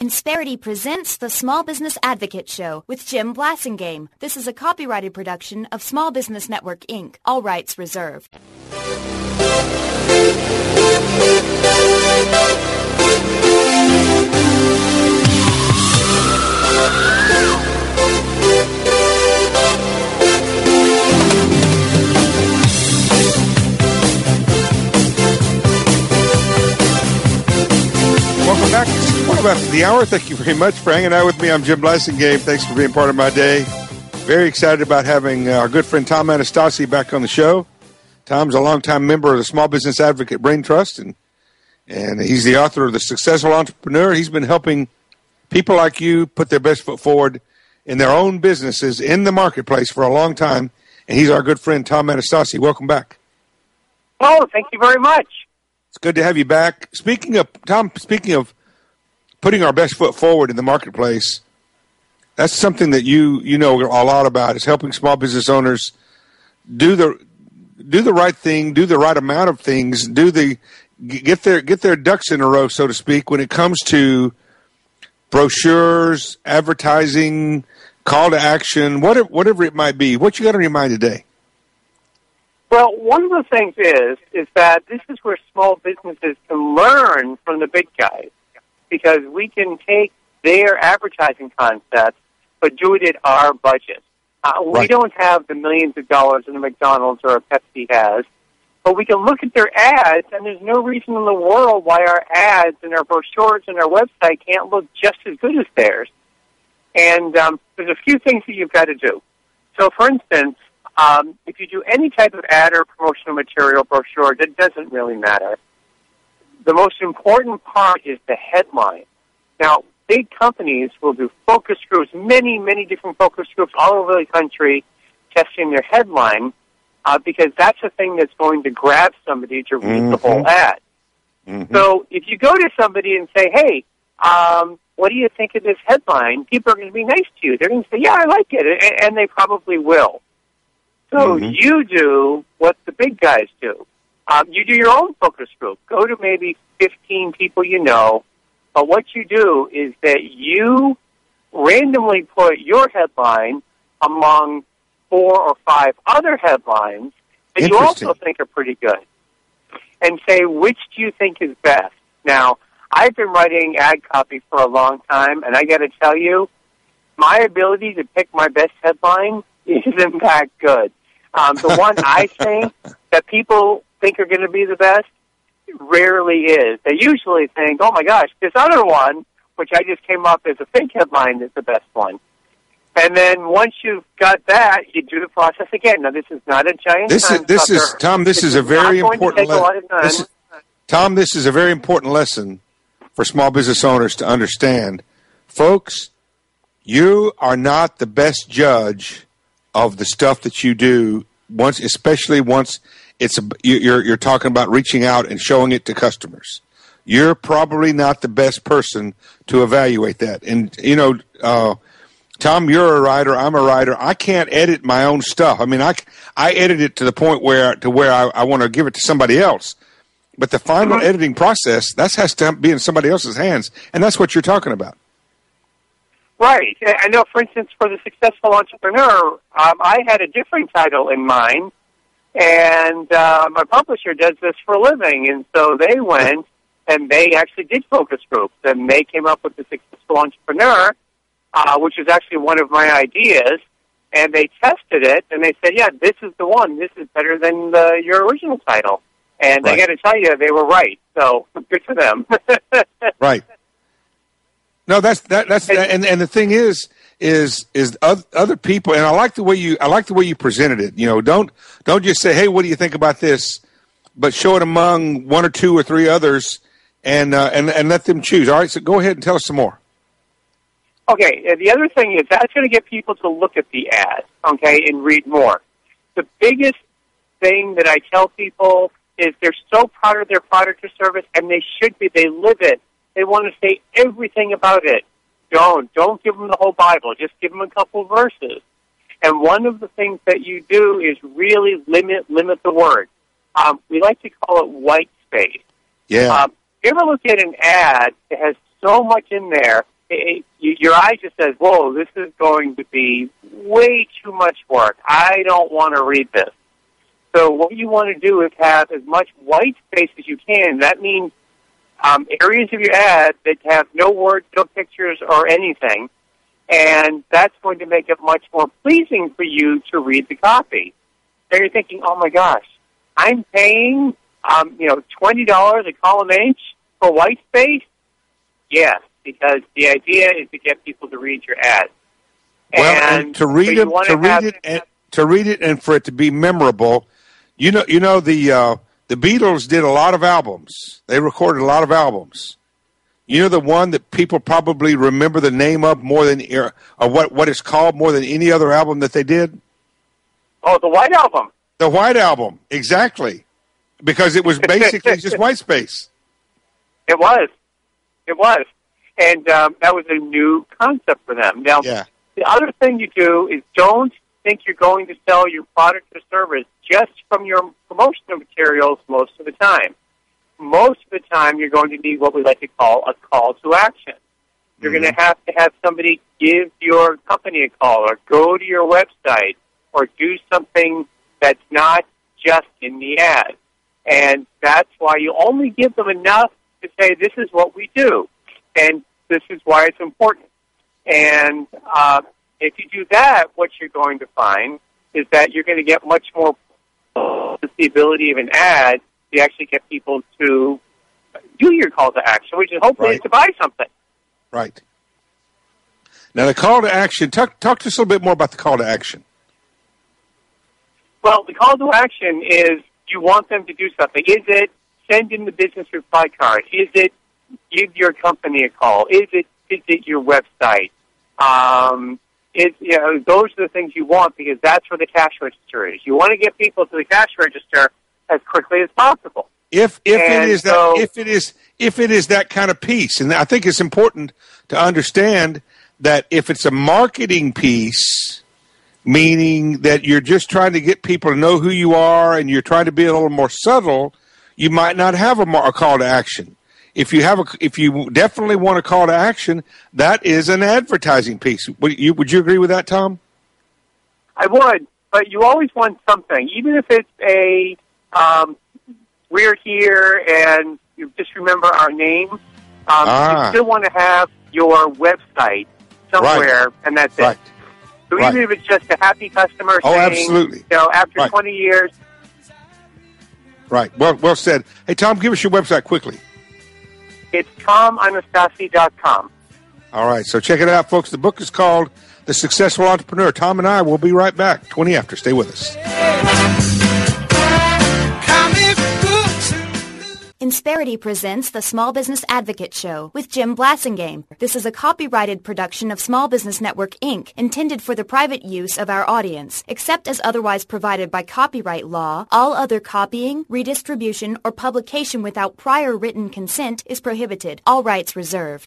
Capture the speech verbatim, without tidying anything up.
Insperity presents the Small Business Advocate Show with Jim Blasingame. This is a copyrighted production of Small Business Network, Incorporated. All rights reserved. Welcome back. Welcome back to the hour. Thank you very much for hanging out with me. I'm Jim Blasingame. Thanks for being part of my day. Very excited about having our good friend Tom Anastasi back on the show. Tom's a longtime member of the Small Business Advocate Brain Trust, and and he's the author of The Successful Entrepreneur. He's been helping people like you put their best foot forward in their own businesses in the marketplace for a long time, and he's our good friend Tom Anastasi. Welcome back. Oh, thank you very much. It's good to have you back. Speaking of, Tom, speaking of putting our best foot forward in the marketplace, that's something that you you know a lot about, is helping small business owners do the do the right thing, do the right amount of things, do the get their get their ducks in a row, so to speak, when it comes to brochures, advertising, call to action, whatever whatever it might be. What you got on your mind today? Well, one of the things is is that this is where small businesses can learn from the big guys, because we can take their advertising concepts but do it at our budget. Uh, Right. We don't have the millions of dollars that a McDonald's or a Pepsi has, but we can look at their ads, and there's no reason in the world why our ads and our brochures and our website can't look just as good as theirs. And um, there's a few things that you've got to do. So, for instance, um, if you do any type of ad or promotional material, brochure, that doesn't really matter. The most important part is the headline. Now, big companies will do focus groups, many, many different focus groups all over the country, testing their headline, uh, because that's the thing that's going to grab somebody to read Mm-hmm. the whole ad. Mm-hmm. So if you go to somebody and say, hey, um, what do you think of this headline? People are going to be nice to you. They're going to say, yeah, I like it, and, and they probably will. So Mm-hmm. you do what the big guys do. Um, you do your own focus group. Go to maybe fifteen people you know, but what you do is that you randomly put your headline among four or five other headlines that you Interesting. also think are pretty good, and say, which do you think is best? Now, I've been writing ad copy for a long time, and I got to tell you, my ability to pick my best headline isn't that good. Um, the one I think that people think are going to be the best rarely is. They usually think, oh my gosh, this other one, which I just came up as a fake headline, is the best one. And then once you've got that, you do the process again. Now, this is not a giant This is time this is sucker. Tom. This, This is a is very not going to important. take a lot of time. This is, Tom, this is a very important lesson for small business owners to understand, folks. You are not the best judge of the stuff that you do once, especially once it's a, you're you're talking about reaching out and showing it to customers. You're probably not the best person to evaluate that. And you know, uh, Tom, you're a writer. I'm a writer. I can't edit my own stuff. I mean, I, I edit it to the point where to where I, I want to give it to somebody else. But the final editing process, that has to be in somebody else's hands, and that's what you're talking about. Right. I know, for instance, for The Successful Entrepreneur, um, I had a different title in mind, and uh, my publisher does this for a living, and so they went and they actually did focus groups, and they came up with The Successful Entrepreneur, uh, which was actually one of my ideas, and they tested it, and they said, yeah, this is the one. This is better than the, your original title. And Right. I got to tell you, they were right, so good for them. Right. No, that's that. That's that, and and the thing is, is is other people, and I like the way you I like the way you presented it. You know, don't don't just say, hey, what do you think about this, but show it among one or two or three others, and uh, and and let them choose. All right, so go ahead and tell us some more. Okay, uh, the other thing is that's going to get people to look at the ad, okay, and read more. The biggest thing that I tell people is they're so proud of their product or service, and they should be. They live it. They want to say everything about it. Don't. Don't give them the whole Bible. Just give them a couple verses. And one of the things that you do is really limit limit the word. Um, we like to call it white space. Yeah. Um, you ever look at an ad that has so much in there it, you, your eye just says, whoa, this is going to be way too much work. I don't want to read this. So what you want to do is have as much white space as you can. That means um, areas of your ad that have no words, no pictures, or anything. And that's going to make it much more pleasing for you to read the copy. So you're thinking, oh, my gosh, I'm paying um, you know, twenty dollars a column inch for white space? Yes, because the idea is to get people to read your ad. Well, and, and to read so it, to read it, and to read it, and for it to be memorable. You know, you know the uh, the Beatles did a lot of albums. They recorded a lot of albums. You know the one that people probably remember the name of more than or what what it's called more than any other album that they did. Oh, the White Album. The White Album, exactly, because it was basically just white space. It was, it was, and um, that was a new concept for them. Now, yeah. The other thing you do is don't think you're going to sell your product or service just from your promotional materials most of the time. Most of the time, you're going to need what we like to call a call to action. You're mm-hmm. going to have to have somebody give your company a call or go to your website or do something that's not just in the ad. And that's why you only give them enough to say, this is what we do, and this is why it's important. And uh, if you do that, what you're going to find is that you're going to get much more the ability of an ad to actually get people to do your call to action, which is hopefully right. to buy something. Right. Now, the call to action, talk, talk to us a little bit more about the call to action. Well, the call to action is you want them to do something. Is it send in the business reply card? Is it give your company a call? Is it visit your website? Um, is, you know, those are the things you want because that's where the cash register is. You want to get people to the cash register as quickly as possible. If if and it is so, that if it is if it is that kind of piece, and I think it's important to understand that if it's a marketing piece, meaning that you're just trying to get people to know who you are and you're trying to be a little more subtle, you might not have a, a call to action. If you have a, if you definitely want a call to action, that is an advertising piece. Would you, would you agree with that, Tom? I would, but you always want something, even if it's a um, we're here and you just remember our name. Um, ah. You still want to have your website somewhere, right. and that's right. it. So right. even if it's just a happy customer oh, saying, absolutely. you know, after right. twenty years. Right. Well, well said. Hey, Tom, give us your website quickly. It's tom anastasi dot com. All right. So check it out, folks. The book is called The Successful Entrepreneur. Tom and I will be right back. twenty after. Stay with us. Insperity presents the Small Business Advocate Show with Jim Blasingame. This is a copyrighted production of Small Business Network, Incorporated, intended for the private use of our audience. Except as otherwise provided by copyright law, all other copying, redistribution, or publication without prior written consent is prohibited. All rights reserved.